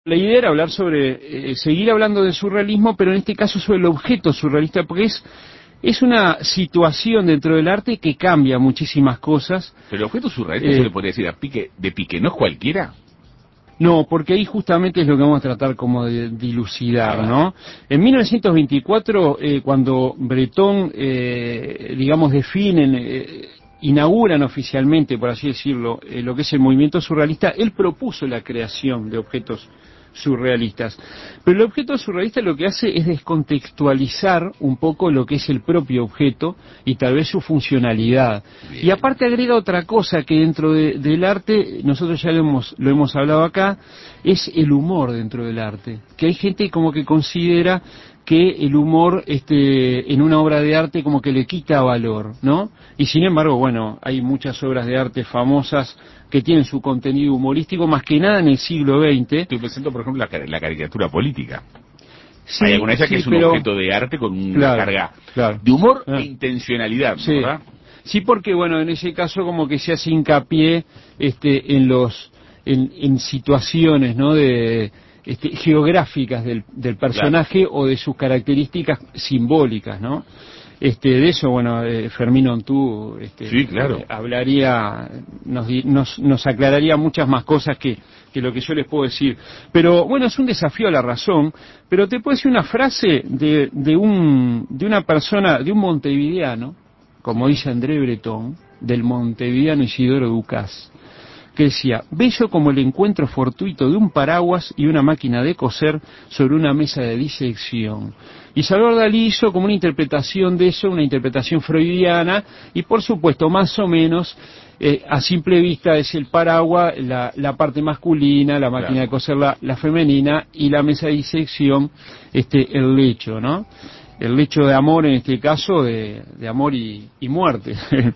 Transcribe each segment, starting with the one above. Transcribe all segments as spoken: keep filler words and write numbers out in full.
La idea era hablar sobre, eh, seguir hablando del surrealismo, pero en este caso sobre el objeto surrealista, porque es, es una situación dentro del arte que cambia muchísimas cosas. Pero el objeto surrealista Eh, se le podría decir a pique, de pique, ¿no es cualquiera? No, porque ahí justamente es lo que vamos a tratar como de dilucidar, A ver. ¿no? En mil novecientos veinticuatro, eh, cuando Breton, eh, digamos, definen, eh, inauguran oficialmente, por así decirlo, eh, lo que es el movimiento surrealista, él propuso la creación de objetos surrealistas. Pero el objeto surrealista lo que hace es descontextualizar un poco lo que es el propio objeto y tal vez su funcionalidad. Bien. Y aparte agrega otra cosa que dentro de, del arte, nosotros ya lo hemos, lo hemos hablado acá, es el humor dentro del arte. Que hay gente como que considera que el humor este, en una obra de arte como que le quita valor, ¿no? Y sin embargo, bueno, hay muchas obras de arte famosas que tienen su contenido humorístico, más que nada en el siglo veinte. Estoy pensando, por ejemplo, la, la caricatura política. Sí, Hay alguna de ellas sí, que es un pero, objeto de arte con una claro, carga claro. de humor Ah. e intencionalidad, Sí. ¿verdad? Sí, porque bueno, en ese caso como que se hace hincapié este, en los en, en situaciones, ¿no? de este, geográficas del, del personaje, claro, o de sus características simbólicas, ¿no? Este, de eso, bueno, eh, Fermín Ontú este, Sí, claro. eh, hablaría, nos, nos, nos aclararía muchas más cosas que, que lo que yo les puedo decir. Pero bueno, es un desafío a la razón, pero te puedo decir una frase de, de, un, de una persona, de un montevideano, como dice André Breton, del montevideano Isidoro Ducás, que decía: bello como el encuentro fortuito de un paraguas y una máquina de coser sobre una mesa de disección. Y Salvador Dalí hizo como una interpretación de eso, una interpretación freudiana, y por supuesto, más o menos, eh, a simple vista es el paraguas, la, la parte masculina, la máquina, claro, de coser la, la femenina, y la mesa de disección, este, el lecho, ¿no? El lecho de amor, en este caso, de, de amor y, y muerte.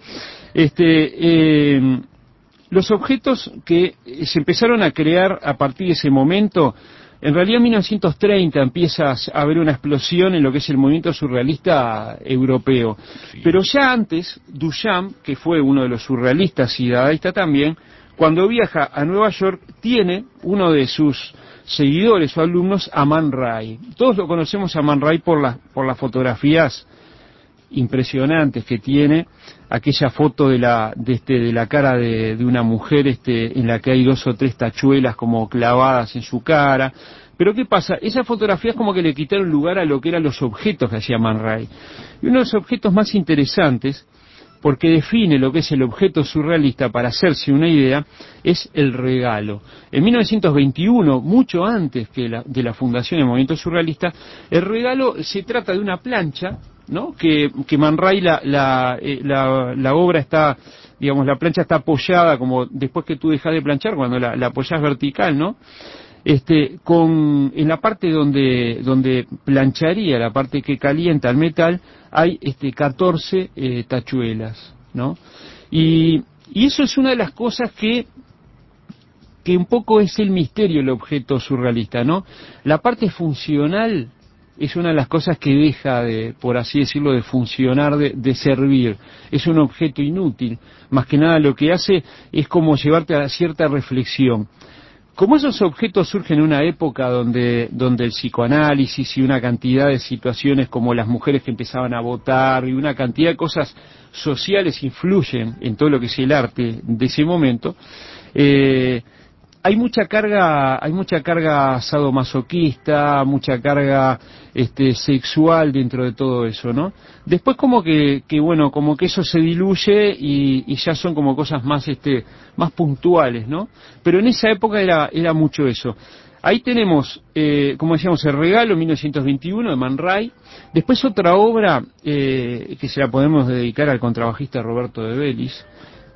este... Eh, Los objetos que se empezaron a crear a partir de ese momento, en realidad en mil novecientos treinta empieza a haber una explosión en lo que es el movimiento surrealista europeo. Sí. Pero ya antes, Duchamp, que fue uno de los surrealistas y dadaísta también, cuando viaja a Nueva York, tiene uno de sus seguidores o alumnos a Man Ray. Todos lo conocemos a Man Ray por, la, por las fotografías impresionantes que tiene, aquella foto de la de este de la cara de, de una mujer este en la que hay dos o tres tachuelas como clavadas en su cara. Pero ¿qué pasa? Esas fotografías como que le quitaron lugar a lo que eran los objetos que hacía Man Ray. Y uno de los objetos más interesantes, porque define lo que es el objeto surrealista para hacerse una idea, es el regalo. En mil novecientos veintiuno, mucho antes que la, de la fundación del movimiento surrealista, el regalo se trata de una plancha, ¿no? Que, que Man Ray, la, la, eh, la, la obra está, digamos, la plancha está apoyada, como después que tú dejas de planchar, cuando la, la apoyas vertical, ¿no? Este, con, en la parte donde, donde plancharía, la parte que calienta el metal, hay este, catorce eh, tachuelas, ¿no? Y, y eso es una de las cosas que, que un poco es el misterio del objeto surrealista, ¿no? La parte funcional es una de las cosas que deja de, por así decirlo, de funcionar, de, de servir. Es un objeto inútil. Más que nada lo que hace es como llevarte a cierta reflexión. Como esos objetos surgen en una época donde, donde el psicoanálisis y una cantidad de situaciones como las mujeres que empezaban a votar y una cantidad de cosas sociales influyen en todo lo que es el arte de ese momento, eh, hay mucha carga, hay mucha carga sadomasoquista, mucha carga este, sexual dentro de todo eso, ¿no? Después como que, que bueno, como que eso se diluye y, y ya son como cosas más, este, más puntuales, ¿no? Pero en esa época era, era mucho eso. Ahí tenemos, eh, como decíamos, El regalo, mil novecientos veintiuno, de Man Ray. Después otra obra eh, que se la podemos dedicar al contrabajista Roberto de Vélez,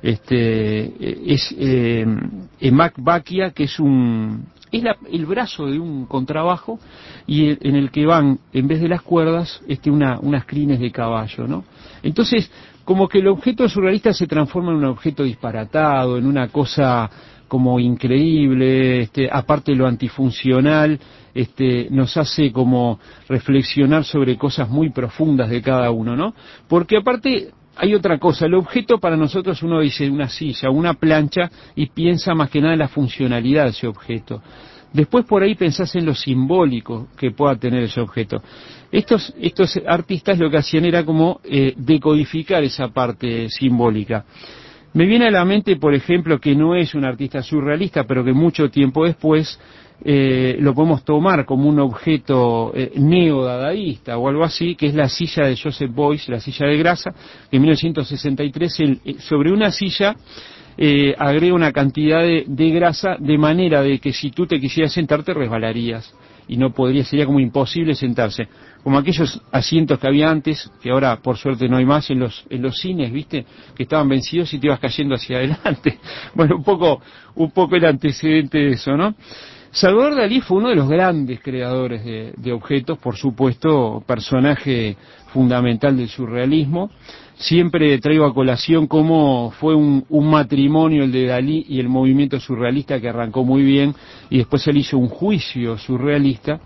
este es eh, Emac Baquia, que es un es la, el brazo de un contrabajo, y en el que van, en vez de las cuerdas, este una, unas crines de caballo, ¿no? Entonces, como que el objeto surrealista se transforma en un objeto disparatado, en una cosa como increíble, este, aparte lo antifuncional, este, nos hace como reflexionar sobre cosas muy profundas de cada uno, ¿no? Porque aparte hay otra cosa, el objeto para nosotros, uno dice una silla, una plancha, y piensa más que nada en la funcionalidad de ese objeto. Después por ahí pensás en lo simbólico que pueda tener ese objeto. Estos, estos artistas lo que hacían era como eh, decodificar esa parte simbólica. Me viene a la mente, por ejemplo, que no es un artista surrealista, pero que mucho tiempo después eh, lo podemos tomar como un objeto eh, neodadaísta o algo así, que es la silla de Joseph Beuys, la silla de grasa, que en mil novecientos sesenta y tres él, sobre una silla eh, agrega una cantidad de, de grasa de manera de que si tú te quisieras sentar te resbalarías y no podría, sería como imposible sentarse, como aquellos asientos que había antes, que ahora por suerte no hay más en los en los cines, viste, que estaban vencidos y te ibas cayendo hacia adelante. Bueno, un poco un poco el antecedente de eso, ¿no? Salvador Dalí fue uno de los grandes creadores de, de objetos, por supuesto, personaje fundamental del surrealismo. Siempre traigo a colación cómo fue un, un matrimonio el de Dalí y el movimiento surrealista que arrancó muy bien y después él hizo un juicio surrealista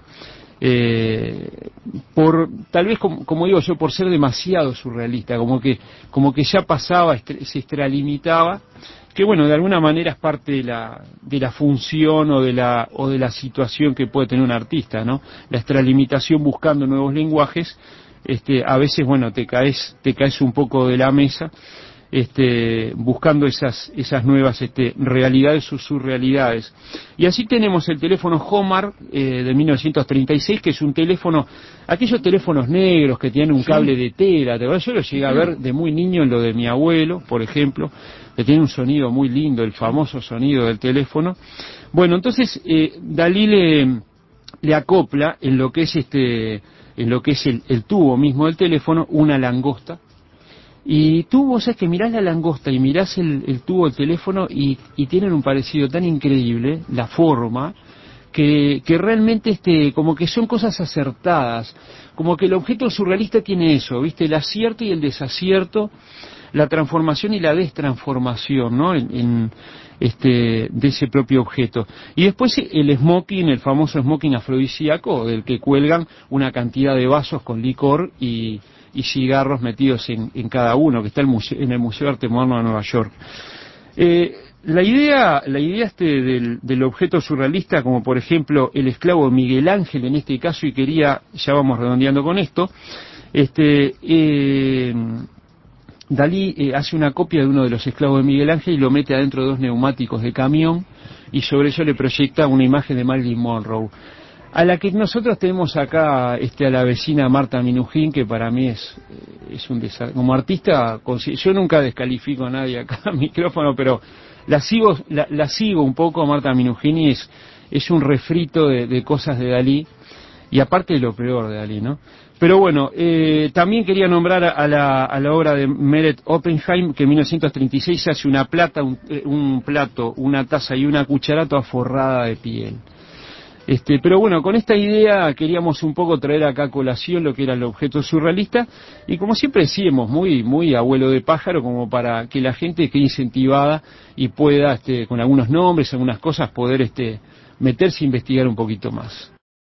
eh, por, tal vez como, como digo yo, por ser demasiado surrealista, como que, como que ya pasaba, se extralimitaba, que bueno, de alguna manera es parte de la, de la función o de la, o de la situación que puede tener un artista, ¿no? La extralimitación buscando nuevos lenguajes. Este, a veces, bueno, te caes, te caes un poco de la mesa, este, buscando esas, esas nuevas este, realidades o surrealidades. Y así tenemos el teléfono Homar eh, de mil novecientos treinta y seis, que es un teléfono, aquellos teléfonos negros que tienen un Sí. cable de tela, ¿te acuerdas? Yo lo llegué a ver de muy niño en lo de mi abuelo, por ejemplo, que tiene un sonido muy lindo, el famoso sonido del teléfono. Bueno, entonces eh, Dalí le, le acopla en lo que es este en lo que es el, el tubo mismo del teléfono, una langosta. Y tú, vos sabés que mirás la langosta y mirás el, el tubo del teléfono y, y tienen un parecido tan increíble, la forma, que, que realmente este, como que son cosas acertadas, como que el objeto surrealista tiene eso, ¿viste? El acierto y el desacierto, la transformación y la destransformación, ¿no? En, en, este, de ese propio objeto. Y después el smoking, el famoso smoking afrodisíaco, del que cuelgan una cantidad de vasos con licor y, y cigarros metidos en, en cada uno, que está el museo, en el Museo de Arte Moderno de Nueva York. Eh, la idea, la idea este del, del objeto surrealista, como por ejemplo el esclavo Miguel Ángel en este caso, y quería, ya vamos redondeando con esto, este, eh, Dalí eh, hace una copia de uno de los esclavos de Miguel Ángel y lo mete adentro de dos neumáticos de camión y sobre eso le proyecta una imagen de Marilyn Monroe, a la que nosotros tenemos acá este, a la vecina Marta Minujín, que para mí es, es un desastre. Como artista, yo nunca descalifico a nadie acá al micrófono, pero la sigo, la, la sigo un poco a Marta Minujín y es, es un refrito de, de cosas de Dalí, y aparte de lo peor de Dalí, ¿no? Pero bueno, eh, también quería nombrar a la, a la obra de Meret Oppenheim, que en mil novecientos treinta y seis hace una plata, un, un plato, una taza y una cuchara toda forrada de piel. Este, pero bueno, con esta idea queríamos un poco traer acá a colación lo que era el objeto surrealista, y como siempre decíamos, muy, muy abuelo de pájaro, como para que la gente quede incentivada y pueda, este, con algunos nombres, algunas cosas, poder este, meterse a investigar un poquito más.